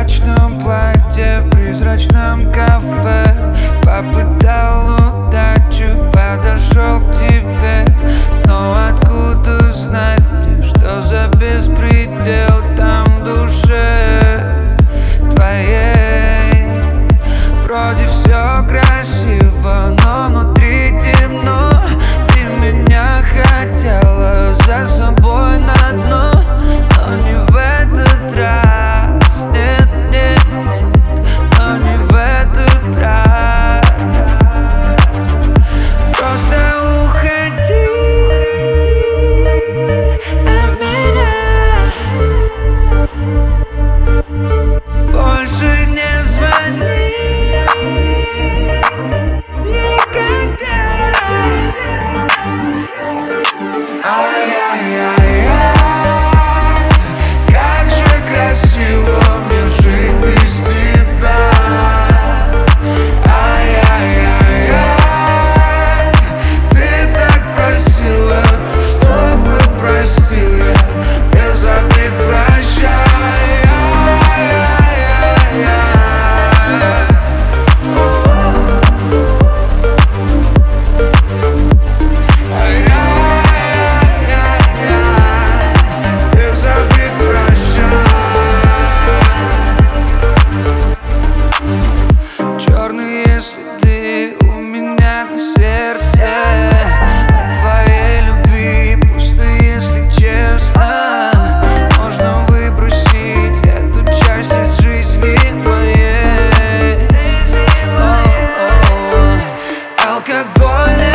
прозрачном платье в призрачном кафе. Попытал удачу, подошел к тебе, но откуда знать мне, что за беспредел там в душе твоей? Вроде все красиво, но внутри темно. Ты меня хотела за собой на дно, но не в этот раз. Нет, нет, нет, но не в этот раз. Просто уходи от меня, больше не звони никогда. Ай-яй-яй-яй, как же красиво мне жить без тебя. Ай-яй-яй-яй, ты так просила, чтобы простил я, без обид прощай. Черные следы у меня на сердце от твоей любви, пусто, если честно. Можно выбросить эту часть из жизни моей. Алкоголь